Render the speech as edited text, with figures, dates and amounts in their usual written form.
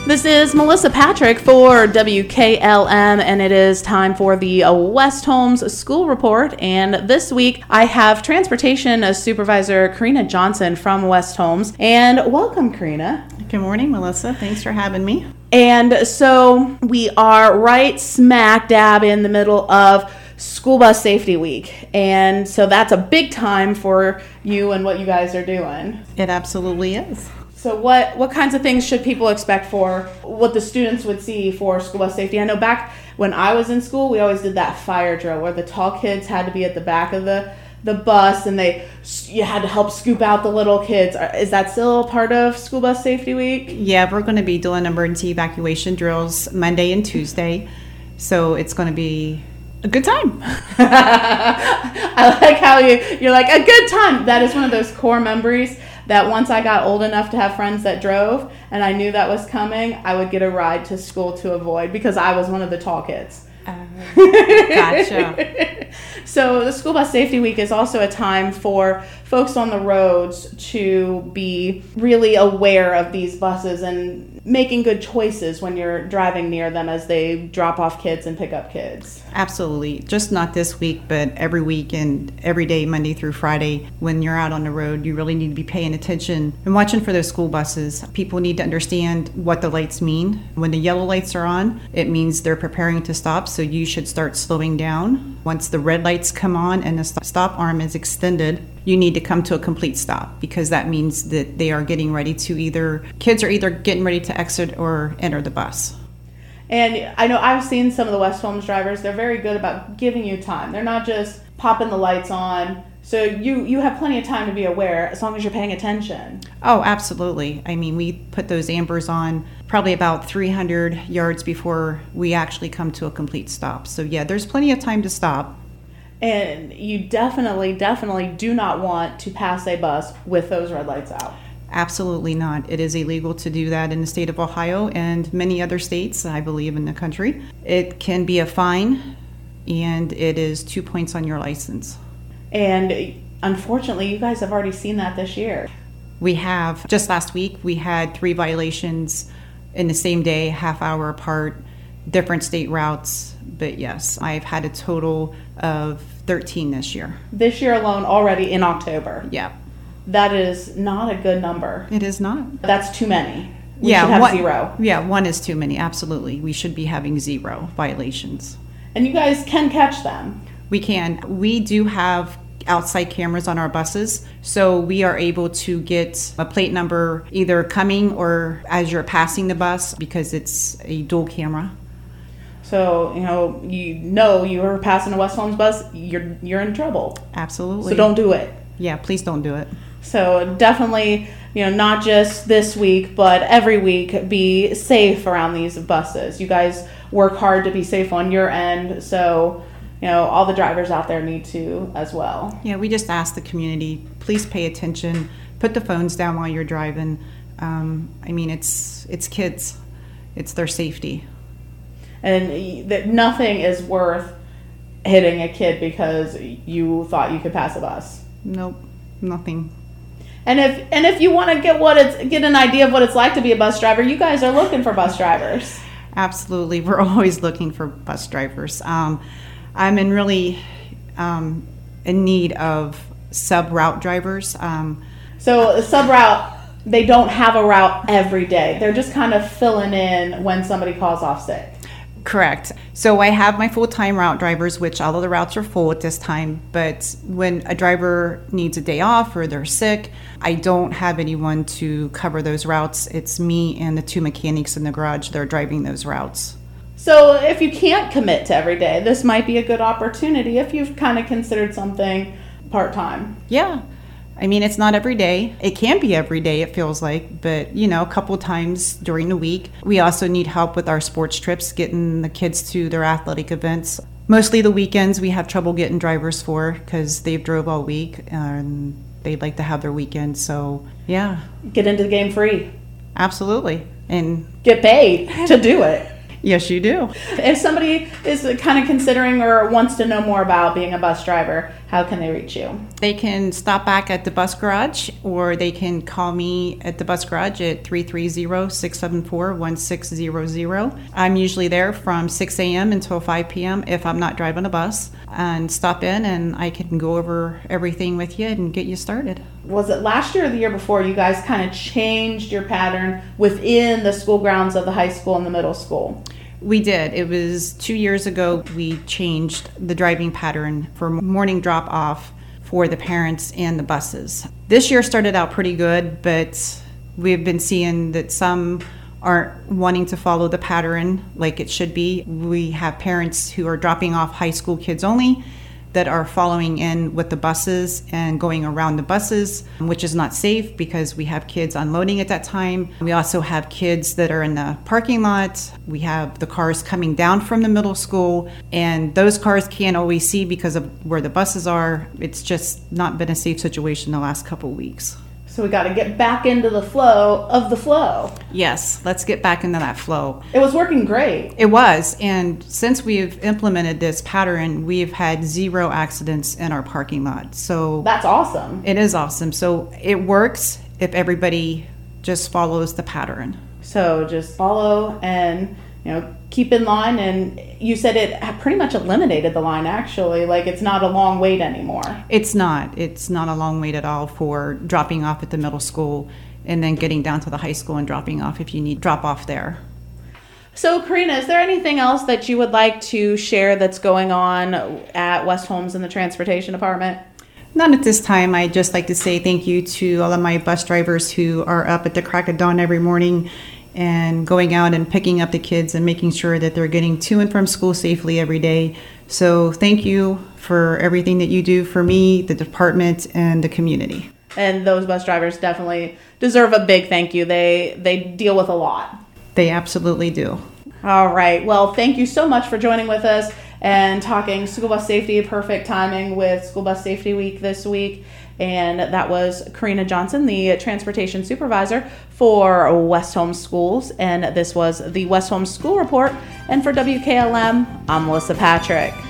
This is Melissa Patrick for WKLM, and it is time for the West Holmes School Report. And this week, I have Transportation Supervisor Karina Johnson from West Holmes. And welcome, Karina. Good morning, Melissa. Thanks for having me. And so we are right smack dab in the middle of School Bus Safety Week. And so that's a big time for you and what you guys are doing. It absolutely is. So what kinds of things should people expect for what the students would see for school bus safety? I know back when I was in school, we always did that fire drill where the tall kids had to be at the back of the bus and you had to help scoop out the little kids. Is that still a part of School Bus Safety Week? Yeah, we're going to be doing emergency evacuation drills Monday and Tuesday. So it's going to be a good time. I like how you're like, a good time. That is one of those core memories that once I got old enough to have friends that drove and I knew that was coming, I would get a ride to school to avoid because I was one of the tall kids. Gotcha. So the School Bus Safety Week is also a time for folks on the roads to be really aware of these buses and making good choices when you're driving near them as they drop off kids and pick up kids. Absolutely. Just not this week, but every week and every day, Monday through Friday, when you're out on the road, you really need to be paying attention and watching for those school buses. People need to understand what the lights mean. When the yellow lights are on, it means they're preparing to stop, so you should start slowing down. Once the red lights come on and the stop arm is extended, you need to come to a complete stop because that means that they are getting ready to kids are either getting ready to exit or enter the bus. And I know I've seen some of the West Holmes drivers, they're very good about giving you time. They're not just popping the lights on. So you have plenty of time to be aware as long as you're paying attention. Oh, absolutely. I mean, we put those ambers on probably about 300 yards before we actually come to a complete stop. So yeah, there's plenty of time to stop. And you definitely do not want to pass a bus with those red lights out. Absolutely not. It is illegal to do that in the state of Ohio and many other states, I believe, in the country. It can be a fine, and it is 2 points on your license. And unfortunately, you guys have already seen that this year. We have. Just last week, we had 3 violations in the same day, half hour apart, different state routes. But yes, I've had a total of 13 this year. This year alone, already in October. Yeah. That is not a good number. It is not. That's too many. We should have 0. Yeah, 1 is too many. Absolutely. We should be having 0 violations. And you guys can catch them. We can. We do have outside cameras on our buses, so we are able to get a plate number either coming or as you're passing the bus because it's a dual camera. So, you are passing a West Holmes bus, you're in trouble. Absolutely. So don't do it. Yeah, please don't do it. So definitely, not just this week, but every week, be safe around these buses. You guys work hard to be safe on your end, so all the drivers out there need to as well. Yeah, we just ask the community, please pay attention, put the phones down while you're driving. It's kids. It's their safety. And that nothing is worth hitting a kid because you thought you could pass a bus. Nope, nothing. And if you want to get an idea of what it's like to be a bus driver, you guys are looking for bus drivers. Absolutely, we're always looking for bus drivers. I'm in need of sub-route drivers. So a sub-route, they don't have a route every day. They're just kind of filling in when somebody calls off sick. Correct. So I have my full-time route drivers, which all of the routes are full at this time. But when a driver needs a day off or they're sick, I don't have anyone to cover those routes. It's me and the 2 mechanics in the garage that are driving those routes. So if you can't commit to every day, this might be a good opportunity if you've kind of considered something part-time. Yeah. I mean, it's not every day. It can be every day, it feels like, but, a couple times during the week. We also need help with our sports trips, getting the kids to their athletic events. Mostly the weekends we have trouble getting drivers for because they've drove all week and they'd like to have their weekend. So, yeah. Get into the game free. Absolutely. And get paid to do it. Yes, you do. If somebody is kind of considering or wants to know more about being a bus driver, how can they reach you? They can stop back at the bus garage, or they can call me at the bus garage at 330-674-1600. I'm usually there from 6 a.m. until 5 p.m. if I'm not driving a bus, and stop in and I can go over everything with you and get you started. Was it last year or the year before you guys kind of changed your pattern within the school grounds of the high school and the middle school? We did. It was 2 years ago we changed the driving pattern for morning drop-off for the parents and the buses. This year started out pretty good, but we've been seeing that some aren't wanting to follow the pattern like it should be. We have parents who are dropping off high school kids only that are following in with the buses and going around the buses, which is not safe because we have kids unloading at that time. We also have kids that are in the parking lot. We have the cars coming down from the middle school, and those cars can't always see because of where the buses are. It's just not been a safe situation the last couple of weeks. So we got to get back into the flow of the flow. Yes, let's get back into that flow. It was working great. It was, and since we've implemented this pattern, we've had 0 accidents in our parking lot. So that's awesome. It is awesome. So it works if everybody just follows the pattern. So just follow and, keep in line. And you said it pretty much eliminated the line, actually. Like, it's not a long wait anymore. It's not a long wait at all for dropping off at the middle school and then getting down to the high school and dropping off if you need drop off there. So, Karina, is there anything else that you would like to share that's going on at West Holmes in the transportation department? Not at this time. I'd just like to say thank you to all of my bus drivers who are up at the crack of dawn every morning and going out and picking up the kids and making sure that they're getting to and from school safely every day. So thank you for everything that you do for me, the department, and the community. And those bus drivers definitely deserve a big thank you. They deal with a lot. They absolutely do. All right. Well, thank you so much for joining with us and talking school bus safety, perfect timing with School Bus Safety Week this week. And that was Karina Johnson, the transportation supervisor for West Holmes Schools. And this was the West Holmes School Report. And for WKLM, I'm Melissa Patrick.